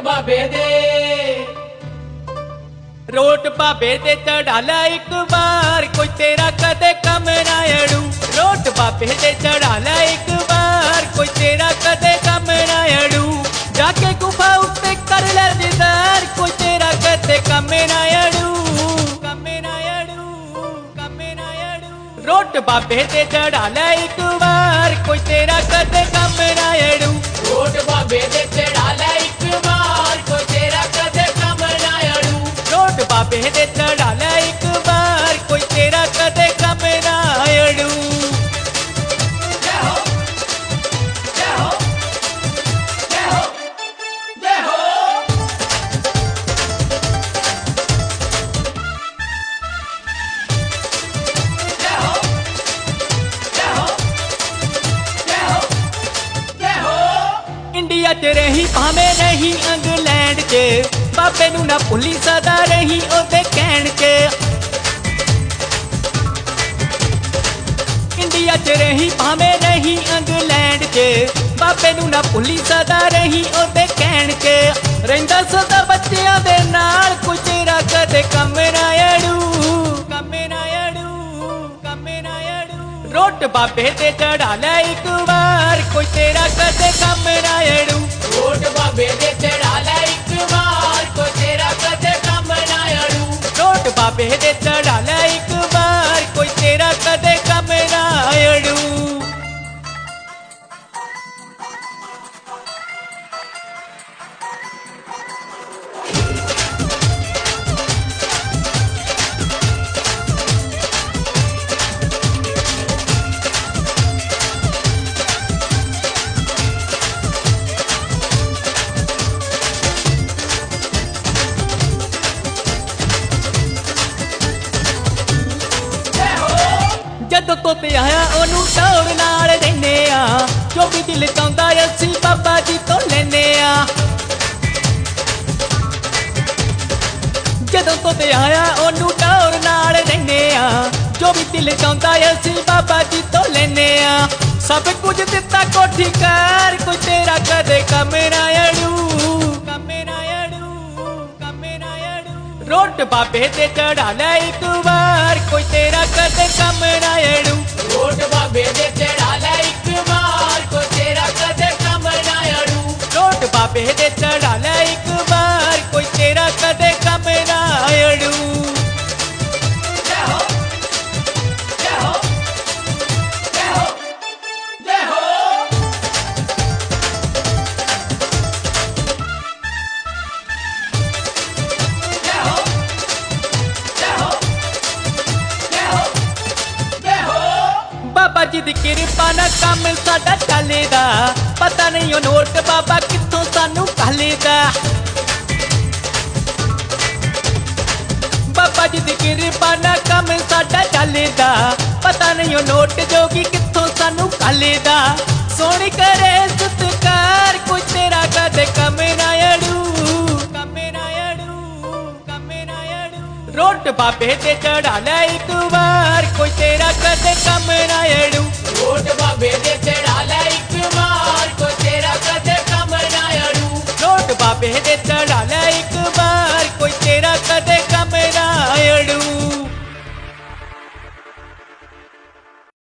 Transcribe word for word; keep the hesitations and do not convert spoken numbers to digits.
बाबे they wrote बाबे दे चढ़ा ला एक बार कोई तेरा कदे कम ना अड़ू। रोट बाबे दे चढ़ा ला एक बार कोई तेरा कदे कम ना अड़ू। जाके गुफा उत्ते कर ले दीदार कोई तेरा कदे कम ना अड़ू। कम ना अड़ू कम ना अड़ू। रोट बाबे दे चढ़ा ला एक बार कोई तेरा कदे कम ना अड़ू। रोट बाबे दे चढ़ा ला एक बार कोई तेरा कदे कम ना अड़ू। रोट बाबे दे चढ़ा ला एक बार कोई तेरा कदे कम ना अड़ू। जय हो जय हो जय हो जय हो जय हो जय हो जय हो जय हो। इंडिया च रही भावे नहीं इंग्लैंड च बाबे नू ना भुली सदा रही ओदे कहण च। इंडिया च रही भावे नहीं इंग्लैंड च बाबे नू ना भुली सदा रही ओदे कहण च। रहिंदा सदा बच्चियां दे नाल कोई तेरा कदे कम ना अड़ू। कम ना अड़ू कम ना अड़ू। रोट बाबे ते चढ़ा ला एक बार कोई तेरा कदे कम ना अड़ू। रोट बाबे दे चढ़ा ला एक बार कोई तेरा कदे कम ना अड़ू। रोट बाबे दे चढ़ा ला एक बार कोई तेरा कदे कम ना अड़ू। जदों तोते आया ओनू टौर नाल रहिंदे आ। जो भी दिल चाहुंदा असीं बाबा जी तो लैने आ। जदों तोते आया ओनू टौर नाल रहिंदे आ। जो भी दिल चाहुंदा असीं बाबा जी तो लैने आ। सब कुछ दिता कोठी कार कोई तेरा कदे कम ना अड़ू। कम ना अड़ू कम ना अड़ू। रोट बाबे ते चढ़ा ला एक बार कोई तेरा कदे कम ना अड़ू। रोट बाबे दे चढ़ा ला एक बार कोई तेरा कदे कम ना अड़ू। रोट बाबे दे चढ़ा ला एक बार कोई तेरा कदे कम ना अड़ू। जय हो जय हो जय हो जय हो जय हो जय हो जय हो जय हो। बाबा जी दी किरपा ना काम साडा चलेदा। पता नहीं ओ नोट बाबा कित्थों सानू घालेदा। बाबा जी दी किरपा ना काम साडा चलेदा। पता नहीं ओ नोट जोगी कित्थों सानू घालेदा। सोहणी करे सत्कार कोई तेरा कदे कम ना अड़ू। कम ना अड़ू कम ना अड़ू। रोट बाबे ते चढ़ा ला एक बार कोई तेरा कदे कम ना अड़ू। रोट बाबे दे चढ़ा ला एक बार कोई तेरा कदे कम ना अड़ू। रोट बाबे दे